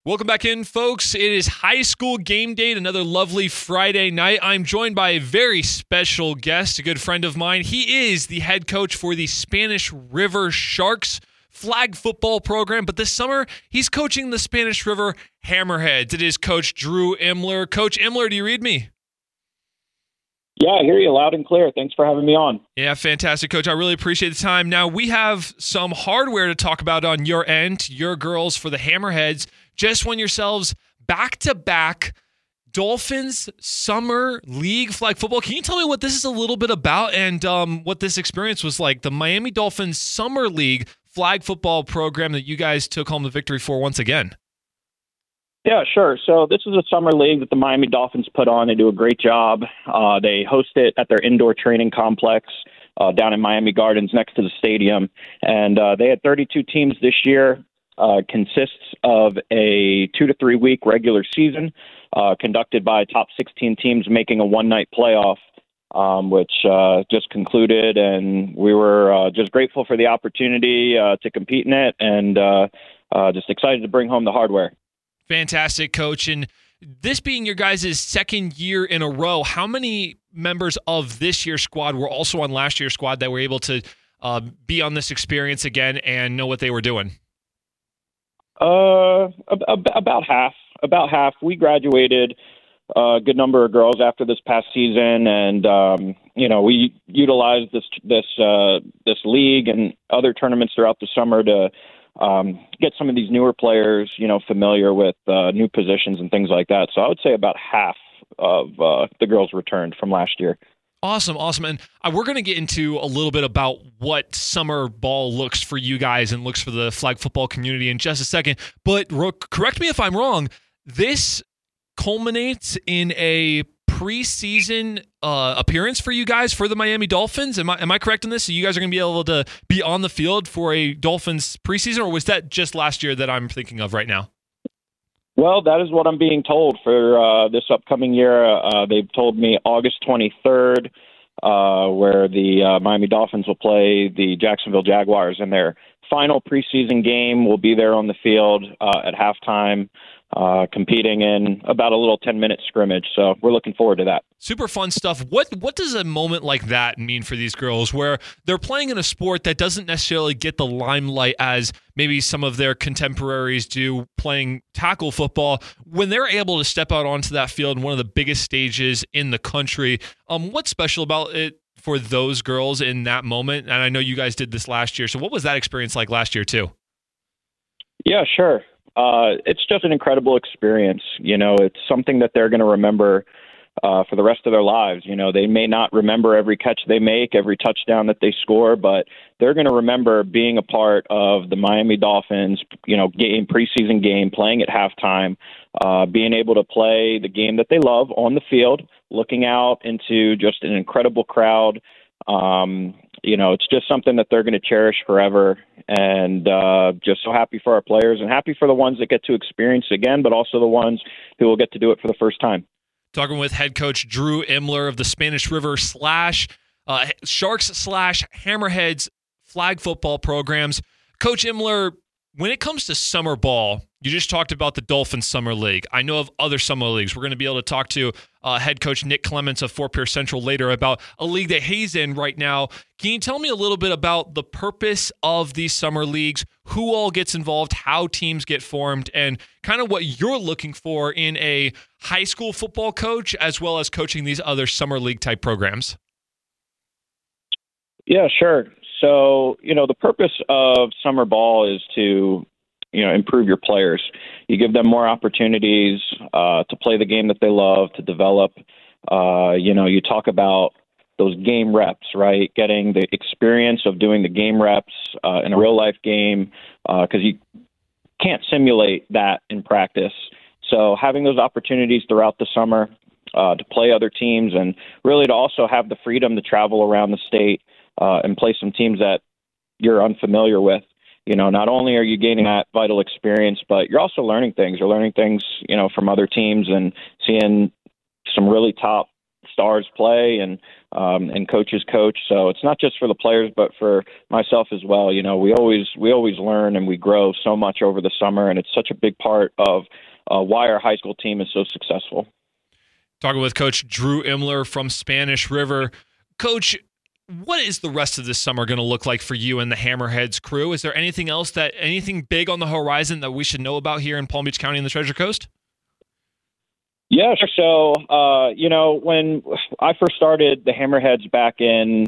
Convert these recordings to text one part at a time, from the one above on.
Welcome back in, folks. It is high school game day, another lovely Friday night. I'm joined by a very special guest, a good friend of mine. He is the head coach for the Spanish River Sharks flag football program, but this summer he's coaching the Spanish River Hammerheads. It is Coach Drew Imler. Coach Imler, do you read me? Yeah, I hear you loud and clear. Thanks for having me on. Yeah, fantastic, Coach. I really appreciate the time. Now, we have some hardware to talk about on your end, your girls for the Hammerheads. Just won yourselves back-to-back Dolphins Summer League flag football. Can you tell me what this is a little bit about and what this experience was like? The Miami Dolphins Summer League flag football program that you guys took home the victory for once again. Yeah, sure. So this is a summer league that the Miami Dolphins put on. They do a great job. They host it at their indoor training complex down in Miami Gardens next to the stadium. And they had 32 teams this year. Consists of a 2 to 3 week regular season conducted by top 16 teams making a one-night playoff, which just concluded. And we were just grateful for the opportunity to compete in it and just excited to bring home the hardware. Fantastic, Coach. And this being your guys' second year in a row, how many members of this year's squad were also on last year's squad that were able to be on this experience again and know what they were doing? About half. About half. We graduated a good number of girls after this past season, and we utilized this league and other tournaments throughout the summer to get some of these newer players, familiar with new positions and things like that. So I would say about half of the girls returned from last year. Awesome. And we're going to get into a little bit about what summer ball looks for you guys and looks for the flag football community in just a second. But correct me if I'm wrong, this culminates in a preseason appearance for you guys for the Miami Dolphins. Am I correct in this? So you guys are going to be able to be on the field for a Dolphins preseason, or was that just last year that I'm thinking of right now? Well, that is what I'm being told for this upcoming year. They've told me August 23rd, where the Miami Dolphins will play the Jacksonville Jaguars, and their final preseason game will be there on the field at halftime, competing in about a little 10-minute scrimmage. So we're looking forward to that. Super fun stuff. What does a moment like that mean for these girls where they're playing in a sport that doesn't necessarily get the limelight as maybe some of their contemporaries do playing tackle football, when they're able to step out onto that field in one of the biggest stages in the country? What's special about it for those girls in that moment? And I know you guys did this last year. So what was that experience like last year too? Yeah, sure. It's just an incredible experience. It's something that they're going to remember for the rest of their lives. They may not remember every catch they make, every touchdown that they score, but they're going to remember being a part of the Miami Dolphins, preseason game, playing at halftime, being able to play the game that they love on the field, looking out into just an incredible crowd. It's just something that they're going to cherish forever, and just so happy for our players and happy for the ones that get to experience it again, but also the ones who will get to do it for the first time. Talking with head coach Drew Imler of the Spanish River Sharks/Hammerheads flag football programs. Coach Imler, when it comes to summer ball, you just talked about the Dolphins Summer League. I know of other summer leagues. We're going to be able to talk to head coach Nick Clements of Fort Pierce Central later about a league that he's in right now. Can you tell me a little bit about the purpose of these summer leagues, who all gets involved, how teams get formed, and kind of what you're looking for in a high school football coach as well as coaching these other summer league type programs? Yeah, sure. So, the purpose of summer ball is to improve your players. You give them more opportunities to play the game that they love, to develop. You talk about those game reps, right? Getting the experience of doing the game reps in a real-life game, because you can't simulate that in practice. So having those opportunities throughout the summer to play other teams and really to also have the freedom to travel around the state and play some teams that you're unfamiliar with. Not only are you gaining that vital experience, but you're also learning things. You're learning things, from other teams and seeing some really top stars play and coaches coach. So it's not just for the players, but for myself as well. You know, we always learn and we grow so much over the summer, and it's such a big part of why our high school team is so successful. Talking with Coach Drew Imler from Spanish River. Coach, what is the rest of this summer going to look like for you and the Hammerheads crew? Is there anything big on the horizon that we should know about here in Palm Beach County and the Treasure Coast? Yeah, sure. So, when I first started the Hammerheads back in,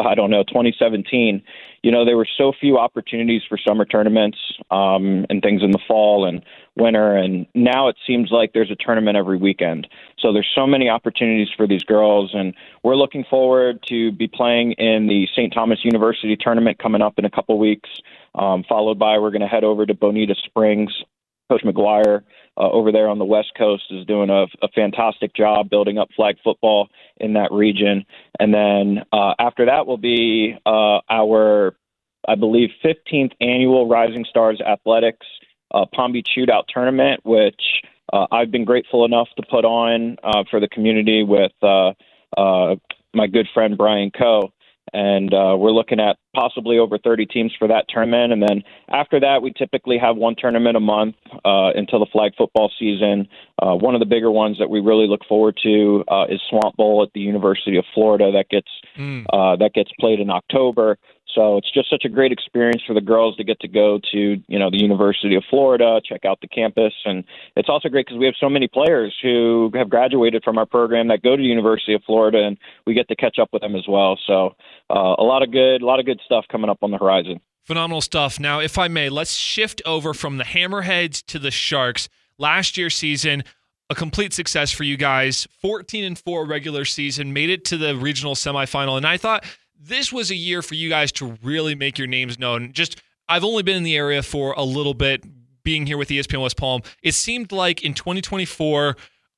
2017, there were so few opportunities for summer tournaments and things in the fall and winter. And now it seems like there's a tournament every weekend. So there's so many opportunities for these girls. And we're looking forward to be playing in the St. Thomas University tournament coming up in a couple weeks, followed by we're going to head over to Bonita Springs. Coach McGuire over there on the West Coast is doing a fantastic job building up flag football in that region. And then after that will be our, I believe, 15th annual Rising Stars Athletics Palm Beach Shootout Tournament, which I've been grateful enough to put on for the community with my good friend Brian Coe. And we're looking at possibly over 30 teams for that tournament. And then after that, we typically have one tournament a month until the flag football season. One of the bigger ones that we really look forward to is Swamp Bowl at the University of Florida that gets played in October. So it's just such a great experience for the girls to get to go to, the University of Florida, check out the campus. And it's also great because we have so many players who have graduated from our program that go to the University of Florida, and we get to catch up with them as well. So a lot of good stuff coming up on the horizon. Phenomenal stuff. Now, if I may, let's shift over from the Hammerheads to the Sharks. Last year's season, a complete success for you guys. 14-4 regular season, made it to the regional semifinal. And I thought this was a year for you guys to really make your names known. I've only been in the area for a little bit, being here with ESPN West Palm. It seemed like in 2024,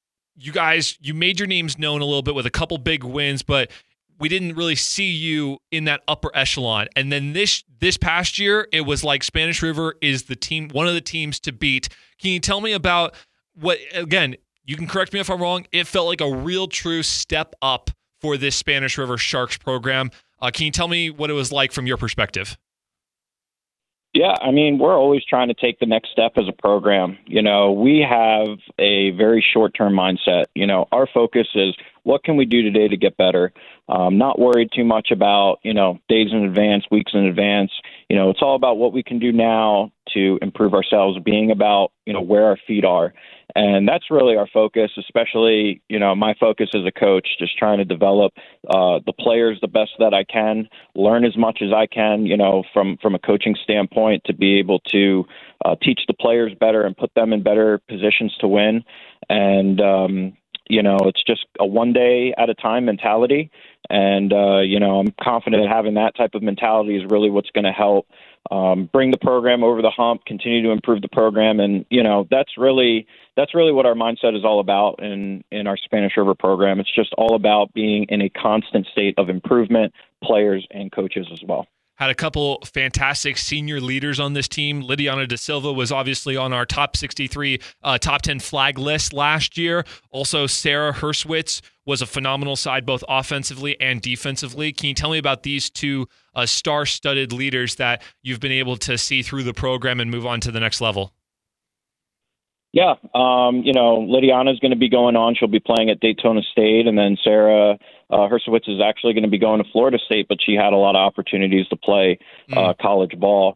you made your names known a little bit with a couple big wins, but we didn't really see you in that upper echelon. And then this past year, it was like Spanish River is the team, one of the teams to beat. Can you tell me about what, again, you can correct me if I'm wrong, it felt like a real true step up for this Spanish River Sharks program. Can you tell me what it was like from your perspective? Yeah, we're always trying to take the next step as a program. We have a very short-term mindset. Our focus is what can we do today to get better? Not worried too much about, days in advance, weeks in advance. It's all about what we can do now to improve ourselves, being about, where our feet are. And that's really our focus, especially, my focus as a coach, just trying to develop the players the best that I can, learn as much as I can, from a coaching standpoint, to be able to teach the players better and put them in better positions to win. And, it's just a one day at a time mentality. And, I'm confident that having that type of mentality is really what's going to help bring the program over the hump, continue to improve the program. And, that's really what our mindset is all about in our Spanish River program. It's just all about being in a constant state of improvement, players and coaches as well. Had a couple fantastic senior leaders on this team. Lidiana Da Silva was obviously on our top 63, top 10 flag list last year. Also, Sarah Herswitz was a phenomenal side, both offensively and defensively. Can you tell me about these two star-studded leaders that you've been able to see through the program and move on to the next level? Yeah, Lidiana is going to be going on. She'll be playing at Daytona State, and then Sarah Herswitz is actually going to be going to Florida State, but she had a lot of opportunities to play college ball.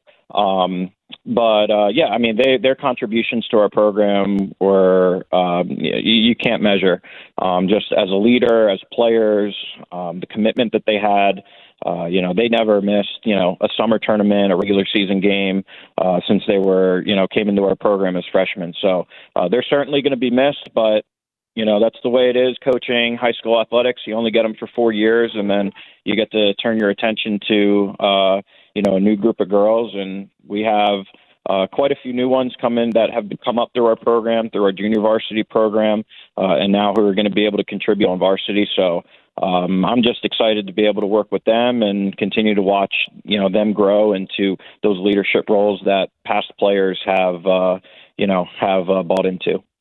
Their contributions to our program were you can't measure. Just as a leader, as players, the commitment that they had. They never missed, a summer tournament, a regular season game since they were, came into our program as freshmen. So they're certainly going to be missed, but, that's the way it is coaching high school athletics. You only get them for 4 years, and then you get to turn your attention to, a new group of girls. And we have quite a few new ones come in that have come up through our program, through our junior varsity program, and now who are going to be able to contribute on varsity. So I'm just excited to be able to work with them and continue to watch, them grow into those leadership roles that past players have bought into.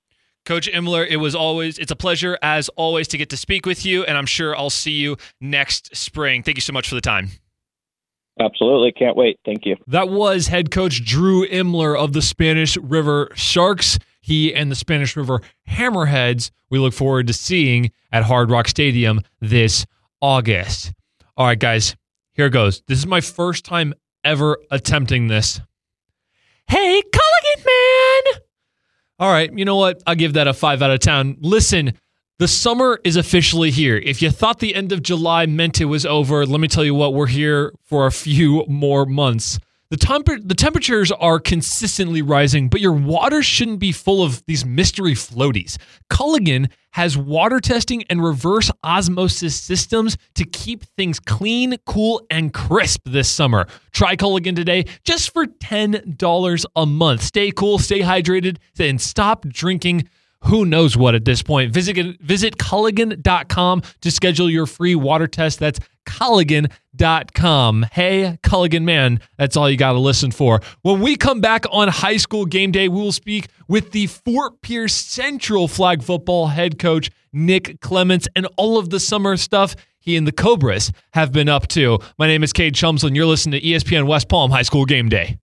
Coach Imler, it's a pleasure as always to get to speak with you, and I'm sure I'll see you next spring. Thank you so much for the time. Absolutely. Can't wait. Thank you. That was head coach Drew Imler of the Spanish River Sharks. He and the Spanish River Hammerheads we look forward to seeing at Hard Rock Stadium this August. All right, guys, here it goes. This is my first time ever attempting this. Hey, Culligan, man! All right, you know what? I'll give that a 5 out of 10. Listen, the summer is officially here. If you thought the end of July meant it was over, let me tell you what, we're here for a few more months. The temperatures are consistently rising, but your water shouldn't be full of these mystery floaties. Culligan has water testing and reverse osmosis systems to keep things clean, cool, and crisp this summer. Try Culligan today just for $10 a month. Stay cool, stay hydrated, and stop drinking who knows what at this point. Visit Culligan.com to schedule your free water test. That's Culligan.com. Hey, Culligan, man, that's all you got to listen for. When we come back on High School Game Day, we will speak with the Fort Pierce Central flag football head coach, Nick Clements, and all of the summer stuff he and the Cobras have been up to. My name is Cade Chumslin. You're listening to ESPN West Palm High School Game Day.